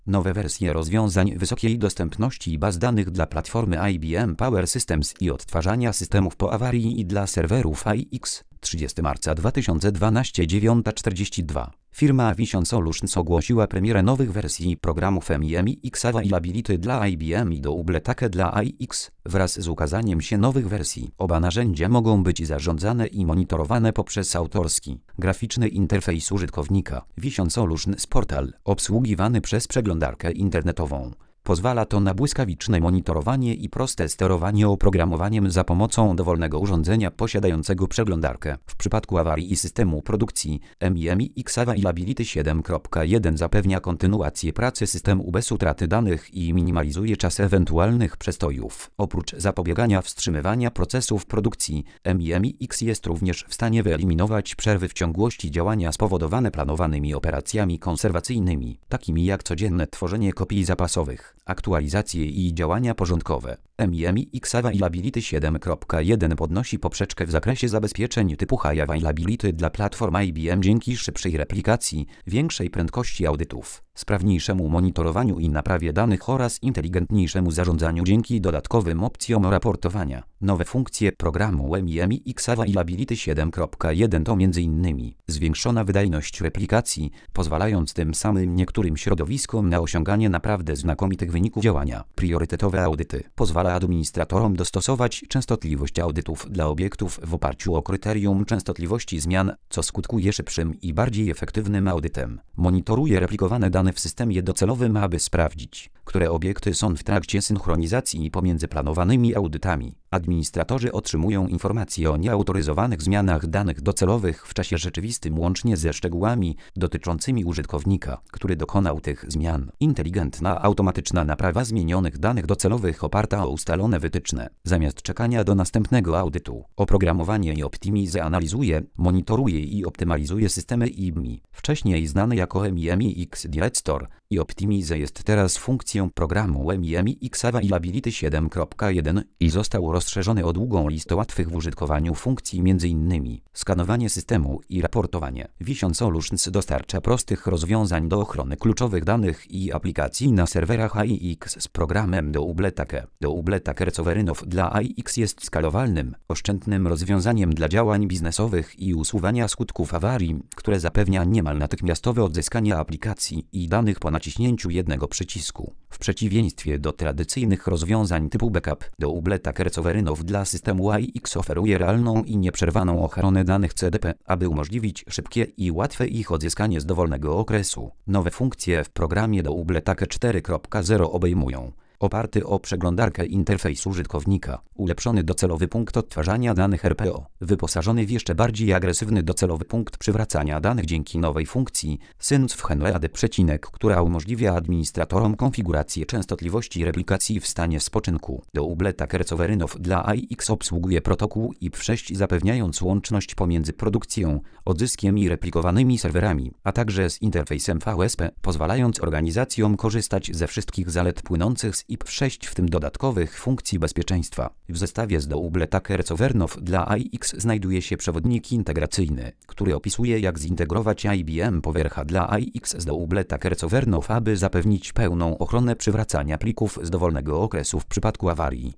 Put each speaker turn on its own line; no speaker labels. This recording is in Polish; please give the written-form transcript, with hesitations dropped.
Nowe wersje rozwiązań wysokiej dostępności baz danych dla platformy IBM Power Systems i odtwarzania systemów po awarii i dla serwerów AIX. 30 marca 2012 9:42. Firma Vision Solutions ogłosiła premierę nowych wersji programów MEMIX Availability dla IBM i Double-Take dla AIX. Wraz z ukazaniem się nowych wersji, oba narzędzia mogą być zarządzane i monitorowane poprzez autorski, graficzny interfejs użytkownika. Vision Solutions Portal, obsługiwany przez przeglądarkę internetową. Pozwala to na błyskawiczne monitorowanie i proste sterowanie oprogramowaniem za pomocą dowolnego urządzenia posiadającego przeglądarkę. W przypadku awarii i systemu produkcji, MEMIX Availability 7.1 zapewnia kontynuację pracy systemu bez utraty danych i minimalizuje czas ewentualnych przestojów. Oprócz zapobiegania wstrzymywania procesów produkcji, MEMIX jest również w stanie wyeliminować przerwy w ciągłości działania spowodowane planowanymi operacjami konserwacyjnymi, takimi jak codzienne tworzenie kopii zapasowych, aktualizacje i działania porządkowe. MEMIX Availability 7.1 podnosi poprzeczkę w zakresie zabezpieczeń typu High Availability dla platform IBM dzięki szybszej replikacji, większej prędkości audytów, sprawniejszemu monitorowaniu i naprawie danych oraz inteligentniejszemu zarządzaniu dzięki dodatkowym opcjom raportowania. Nowe funkcje programu MEMIX Availability 7.1 to m.in. zwiększona wydajność replikacji, pozwalając tym samym niektórym środowiskom na osiąganie naprawdę znakomitych wyników działania. Priorytetowe audyty. Pozwala administratorom dostosować częstotliwość audytów dla obiektów w oparciu o kryterium częstotliwości zmian, co skutkuje szybszym i bardziej efektywnym audytem. Monitoruje replikowane dane w systemie docelowym, aby sprawdzić, które obiekty są w trakcie synchronizacji pomiędzy planowanymi audytami. Administratorzy otrzymują informacje o nieautoryzowanych zmianach danych docelowych w czasie rzeczywistym łącznie ze szczegółami dotyczącymi użytkownika, który dokonał tych zmian. Inteligentna, automatyczna naprawa zmienionych danych docelowych oparta o ustalone wytyczne. Zamiast czekania do następnego audytu, oprogramowanie i Optimize analizuje, monitoruje i optymalizuje systemy IBM. Wcześniej znane jako MEMIX Direct Store i Optimize jest teraz funkcją programu MEMIX Availability 7.1 i został rozszerzony o długą listę łatwych w użytkowaniu funkcji m.in. skanowanie systemu i raportowanie. Vision Solutions dostarcza prostych rozwiązań do ochrony kluczowych danych i aplikacji na serwerach AIX z programem Double-Take. Double-Take Sovereign dla AIX jest skalowalnym, oszczędnym rozwiązaniem dla działań biznesowych i usuwania skutków awarii, które zapewnia niemal natychmiastowe odzyskanie aplikacji i danych po naciśnięciu jednego przycisku. W przeciwieństwie do tradycyjnych rozwiązań typu backup, Double-Take Sovereign dla systemu AIX oferuje realną i nieprzerwaną ochronę danych CDP, aby umożliwić szybkie i łatwe ich odzyskanie z dowolnego okresu. Nowe funkcje w programie Double-Take 4.0 obejmują: oparty o przeglądarkę interfejs użytkownika, ulepszony docelowy punkt odtwarzania danych RPO, wyposażony w jeszcze bardziej agresywny docelowy punkt przywracania danych dzięki nowej funkcji Sync w Handled, która umożliwia administratorom konfigurację częstotliwości replikacji w stanie spoczynku. Double-Take Sovereign dla AIX obsługuje protokół IP6, zapewniając łączność pomiędzy produkcją, odzyskiem i replikowanymi serwerami, a także z interfejsem VSP, pozwalając organizacjom korzystać ze wszystkich zalet płynących z IP6, w tym dodatkowych funkcji bezpieczeństwa. W zestawie z Double-Take Sovereign dla AIX znajduje się przewodnik integracyjny, który opisuje, jak zintegrować IBM Powerha dla AIX z Double-Take Sovereign, aby zapewnić pełną ochronę przywracania plików z dowolnego okresu w przypadku awarii.